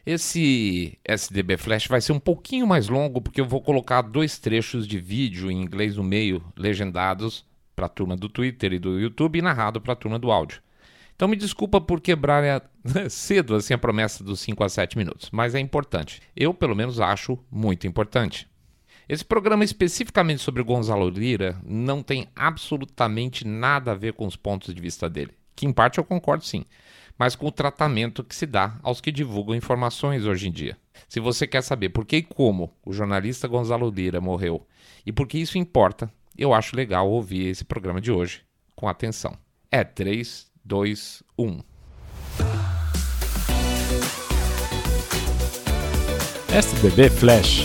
Esse SDB Flash vai ser um pouquinho mais longo porque eu vou colocar 2 trechos de vídeo em inglês no meio, legendados para a turma do Twitter e do YouTube e narrado para a turma do áudio. Então me desculpa por quebrar cedo assim a promessa dos 5 a 7 minutos, mas é importante. Eu, pelo menos, acho muito importante. Esse programa especificamente sobre o Gonzalo Lira não tem absolutamente nada a ver com os pontos de vista dele, que em parte eu concordo sim, mas com o tratamento que se dá aos que divulgam informações hoje em dia. Se você quer saber por que e como o jornalista Gonzalo Lira morreu e por que isso importa, eu acho legal ouvir esse programa de hoje com atenção. 3, 2, 1. SBB Flash.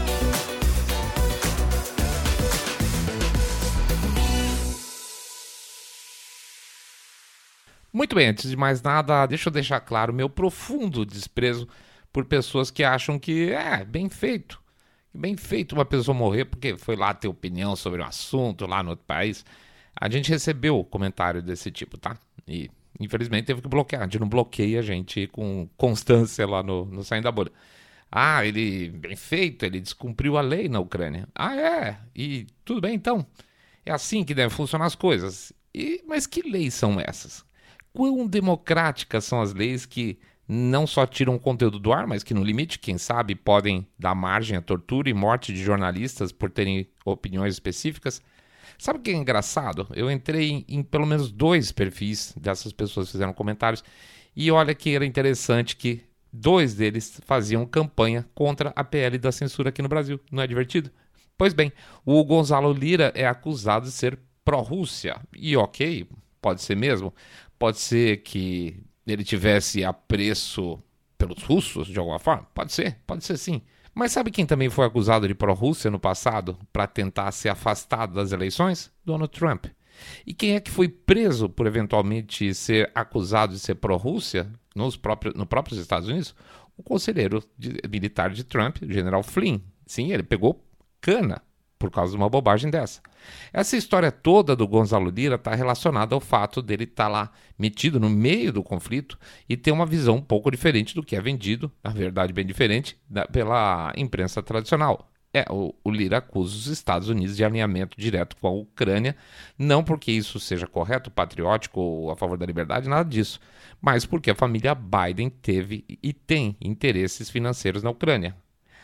Muito bem, antes de mais nada, deixa eu deixar claro meu profundo desprezo por pessoas que acham que é bem feito uma pessoa morrer porque foi lá ter opinião sobre um assunto lá no outro país. A gente recebeu comentário desse tipo, tá? E infelizmente teve que bloquear. A gente não bloqueia a gente com constância lá no Saindo da Bolha. Ele, bem feito, ele descumpriu a lei na Ucrânia. É? E tudo bem então? É assim que devem funcionar as coisas. Mas que leis são essas? Quão democráticas são as leis que não só tiram o conteúdo do ar, mas que no limite, quem sabe, podem dar margem à tortura e morte de jornalistas por terem opiniões específicas? Sabe o que é engraçado? Eu entrei em pelo menos 2 perfis dessas pessoas que fizeram comentários e olha que era interessante que 2 deles faziam campanha contra a PL da censura aqui no Brasil. Não é divertido? Pois bem, o Gonzalo Lira é acusado de ser pró-Rússia. E ok, pode ser mesmo. Pode ser que ele tivesse apreço pelos russos de alguma forma? Pode ser sim. Mas sabe quem também foi acusado de pró-Rússia no passado para tentar ser afastado das eleições? Donald Trump. E quem é que foi preso por eventualmente ser acusado de ser pró-Rússia nos próprios Estados Unidos? O conselheiro militar de Trump, o general Flynn. Sim, ele pegou cana por causa de uma bobagem dessa. Essa história toda do Gonzalo Lira está relacionada ao fato dele estar lá metido no meio do conflito e ter uma visão um pouco diferente do que é vendido, na verdade bem diferente, pela imprensa tradicional. O Lira acusa os Estados Unidos de alinhamento direto com a Ucrânia, não porque isso seja correto, patriótico ou a favor da liberdade, nada disso, mas porque a família Biden teve e tem interesses financeiros na Ucrânia.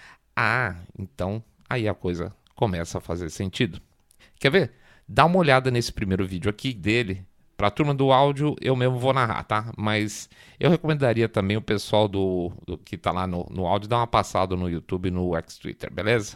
Então aí a coisa começa a fazer sentido. Quer ver? Dá uma olhada nesse primeiro vídeo aqui dele. Para a turma do áudio, eu mesmo vou narrar, tá? Mas eu recomendaria também o pessoal do que tá lá no áudio dar uma passada no YouTube e no X-Twitter, beleza?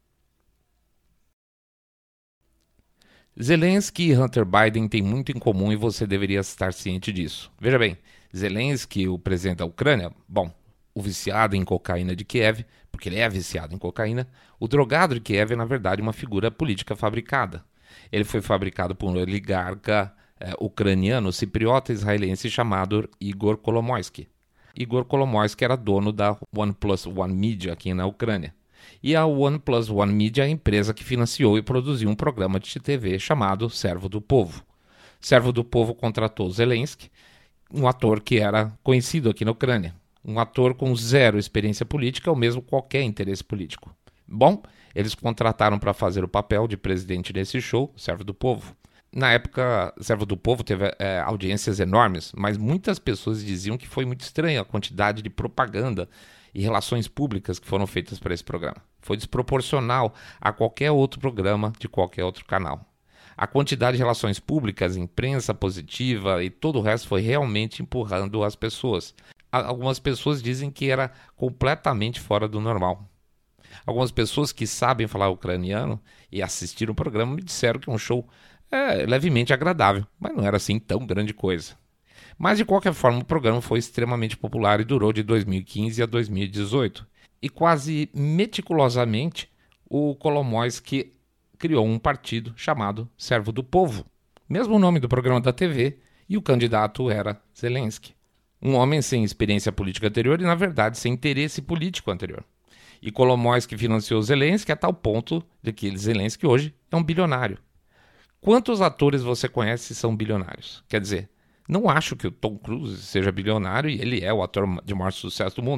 Zelensky e Hunter Biden têm muito em comum e você deveria estar ciente disso. Veja bem, Zelensky, o presidente da Ucrânia, o viciado em cocaína de Kiev, porque ele é viciado em cocaína, o drogado de Kiev é, na verdade, uma figura política fabricada. Ele foi fabricado por um oligarca ucraniano cipriota israelense chamado Igor Kolomoisky. Igor Kolomoisky era dono da OnePlus One Media aqui na Ucrânia. E a OnePlus One Media é a empresa que financiou e produziu um programa de TV chamado Servo do Povo. Servo do Povo contratou Zelensky, um ator que era conhecido aqui na Ucrânia. Um ator com 0 experiência política ou mesmo qualquer interesse político. Eles contrataram para fazer o papel de presidente desse show, Servo do Povo. Na época, Servo do Povo teve audiências enormes, mas muitas pessoas diziam que foi muito estranha a quantidade de propaganda e relações públicas que foram feitas para esse programa. Foi desproporcional a qualquer outro programa de qualquer outro canal. A quantidade de relações públicas, imprensa positiva e todo o resto foi realmente empurrando as pessoas. Algumas pessoas dizem que era completamente fora do normal. Algumas pessoas que sabem falar ucraniano e assistiram o programa me disseram que é um show levemente agradável, mas não era assim tão grande coisa. Mas de qualquer forma o programa foi extremamente popular e durou de 2015 a 2018. E quase meticulosamente o Kolomoisky criou um partido chamado Servo do Povo, mesmo o nome do programa da TV, e o candidato era Zelensky. Um homem sem experiência política anterior e, na verdade, sem interesse político anterior. E Kolomoisky financiou Zelensky a tal ponto de que Zelensky hoje é um bilionário. Quantos atores você conhece são bilionários? Quer dizer, não acho que o Tom Cruise seja bilionário e ele é o ator de maior sucesso do mundo.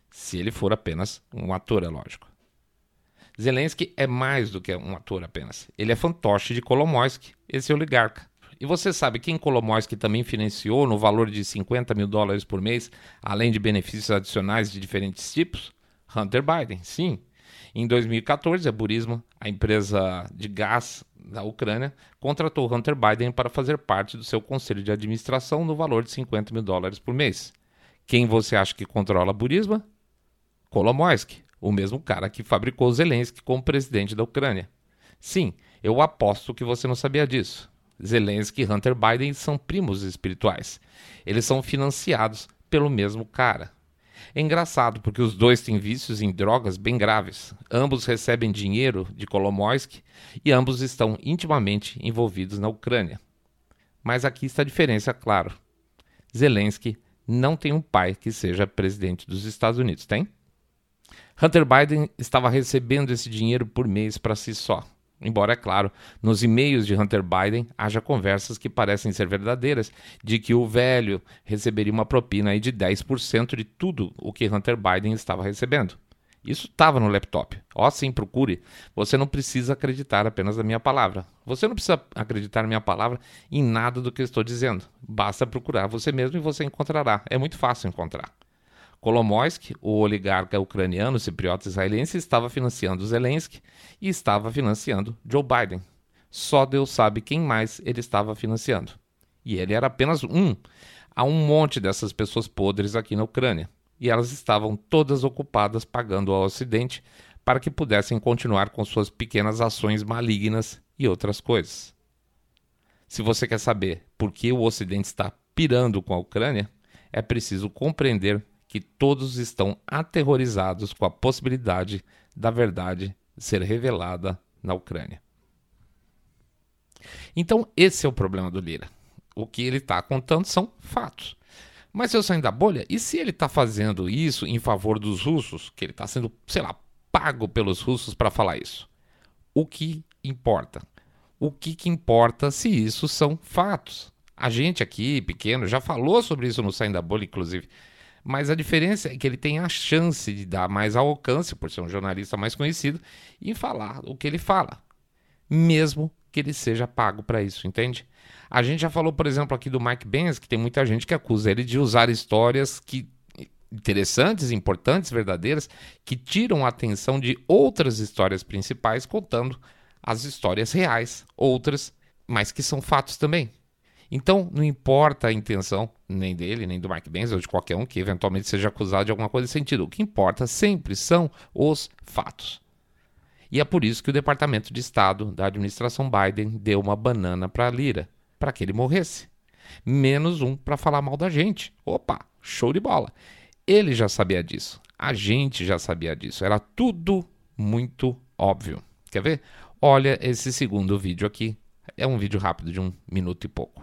Se ele for apenas um ator, é lógico. Zelensky é mais do que um ator apenas. Ele é fantoche de Kolomoisky, esse oligarca. E você sabe quem Kolomoisky também financiou no valor de $50 mil por mês, além de benefícios adicionais de diferentes tipos? Hunter Biden, sim. Em 2014, a Burisma, a empresa de gás da Ucrânia, contratou Hunter Biden para fazer parte do seu conselho de administração no valor de $50 mil por mês. Quem você acha que controla a Burisma? Kolomoisky, o mesmo cara que fabricou Zelensky como presidente da Ucrânia. Sim, eu aposto que você não sabia disso. Zelensky e Hunter Biden são primos espirituais. Eles são financiados pelo mesmo cara. É engraçado porque os dois têm vícios em drogas bem graves. Ambos recebem dinheiro de Kolomoisky e ambos estão intimamente envolvidos na Ucrânia. Mas aqui está a diferença, claro. Zelensky não tem um pai que seja presidente dos Estados Unidos, tem? Hunter Biden estava recebendo esse dinheiro por mês para si só. Embora, é claro, nos e-mails de Hunter Biden haja conversas que parecem ser verdadeiras, de que o velho receberia uma propina aí de 10% de tudo o que Hunter Biden estava recebendo. Isso estava no laptop. Ó, sim, procure. Você não precisa acreditar apenas na minha palavra. Você não precisa acreditar na minha palavra em nada do que eu estou dizendo. Basta procurar você mesmo e você encontrará. É muito fácil encontrar. Kolomoisky, o oligarca ucraniano cipriota israelense, estava financiando Zelensky e estava financiando Joe Biden. Só Deus sabe quem mais ele estava financiando. E ele era apenas um. Há um monte dessas pessoas podres aqui na Ucrânia. E elas estavam todas ocupadas pagando ao Ocidente para que pudessem continuar com suas pequenas ações malignas e outras coisas. Se você quer saber por que o Ocidente está pirando com a Ucrânia, é preciso compreender que todos estão aterrorizados com a possibilidade da verdade ser revelada na Ucrânia. Então, esse é o problema do Lira. O que ele está contando são fatos. Mas se eu sair da bolha, e se ele está fazendo isso em favor dos russos, que ele está sendo, pago pelos russos para falar isso? O que importa? O que importa se isso são fatos? A gente aqui, pequeno, já falou sobre isso no Saindo da Bolha, inclusive. Mas a diferença é que ele tem a chance de dar mais alcance, por ser um jornalista mais conhecido, e falar o que ele fala, mesmo que ele seja pago para isso, entende? A gente já falou, por exemplo, aqui do Mike Pence, que tem muita gente que acusa ele de usar histórias interessantes, importantes, verdadeiras, que tiram a atenção de outras histórias principais, contando as histórias reais, outras, mas que são fatos também. Então, não importa a intenção, nem dele, nem do Mike Pence, ou de qualquer um que eventualmente seja acusado de alguma coisa nesse sentido. O que importa sempre são os fatos. E é por isso que o Departamento de Estado da administração Biden deu uma banana para Lira, para que ele morresse. Menos um para falar mal da gente. Opa, show de bola. Ele já sabia disso. A gente já sabia disso. Era tudo muito óbvio. Quer ver? Olha esse segundo vídeo aqui. É um vídeo rápido de 1 minuto e pouco.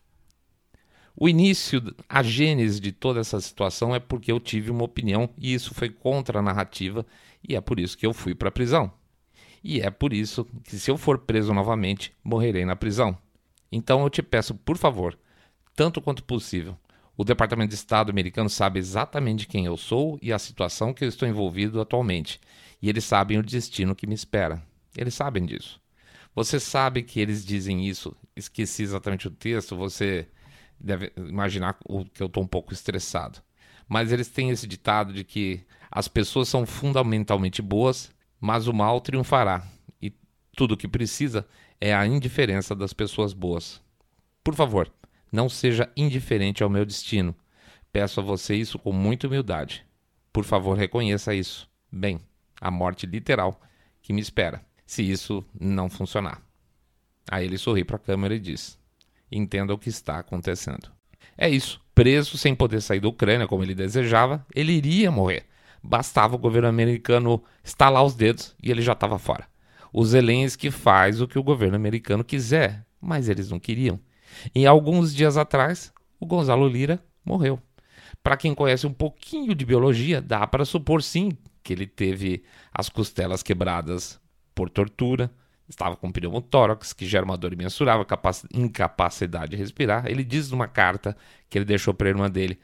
O início, a gênese de toda essa situação é porque eu tive uma opinião e isso foi contra a narrativa e é por isso que eu fui para a prisão. E é por isso que se eu for preso novamente, morrerei na prisão. Então eu te peço, por favor, tanto quanto possível, o Departamento de Estado americano sabe exatamente quem eu sou e a situação que eu estou envolvido atualmente. E eles sabem o destino que me espera. Eles sabem disso. Você sabe que eles dizem isso. Esqueci exatamente o texto, você deve imaginar que eu estou um pouco estressado. Mas eles têm esse ditado de que as pessoas são fundamentalmente boas, mas o mal triunfará. E tudo o que precisa é a indiferença das pessoas boas. Por favor, não seja indiferente ao meu destino. Peço a você isso com muita humildade. Por favor, reconheça isso. Bem, a morte literal que me espera, se isso não funcionar. Aí ele sorri para a câmera e diz: entenda o que está acontecendo. É isso. Preso sem poder sair da Ucrânia como ele desejava, ele iria morrer. Bastava o governo americano estalar os dedos e ele já estava fora. O Zelensky faz o que o governo americano quiser, mas eles não queriam. E alguns dias atrás, o Gonzalo Lira morreu. Para quem conhece um pouquinho de biologia, dá para supor sim que ele teve as costelas quebradas por tortura, estava com pneumotórax, que gera uma dor imensurável, incapacidade de respirar. Ele diz numa carta que ele deixou para a irmã dele: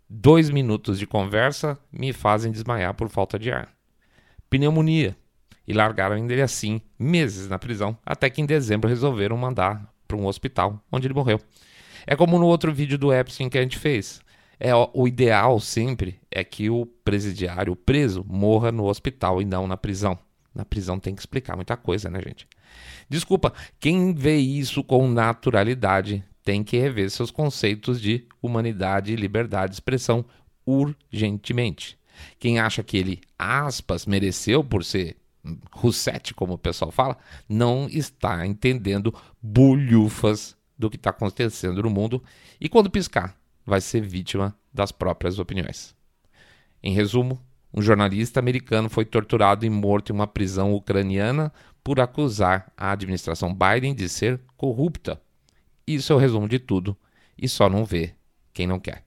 2 minutos de conversa me fazem desmaiar por falta de ar. Pneumonia. E largaram ele assim, meses na prisão, até que em dezembro resolveram mandar para um hospital, onde ele morreu. É como no outro vídeo do Epstein que a gente fez. O ideal sempre é que o presidiário, o preso, morra no hospital e não na prisão. Na prisão tem que explicar muita coisa, né, gente? Desculpa, quem vê isso com naturalidade tem que rever seus conceitos de humanidade e liberdade de expressão urgentemente. Quem acha que ele, aspas, mereceu por ser Roussetti, como o pessoal fala, não está entendendo bulhufas do que está acontecendo no mundo e quando piscar, vai ser vítima das próprias opiniões. Em resumo, um jornalista americano foi torturado e morto em uma prisão ucraniana por acusar a administração Biden de ser corrupta. Isso é o resumo de tudo e só não vê quem não quer.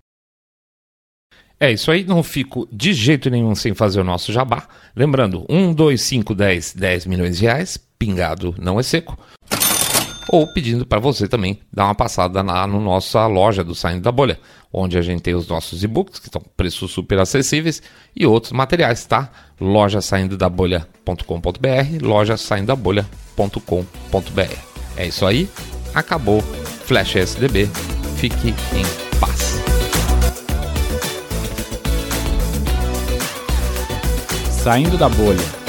É isso aí, não fico de jeito nenhum sem fazer o nosso jabá. Lembrando, 1, 2, 5, 10 milhões de reais, pingado não é seco. Ou pedindo para você também dar uma passada lá na nossa loja do Saindo da Bolha, onde a gente tem os nossos e-books, que estão preços super acessíveis, e outros materiais, tá? lojasaindodabolha.com.br, lojasaindodabolha.com.br. É isso aí, acabou. Flash SDB, fique em paz. Saindo da Bolha.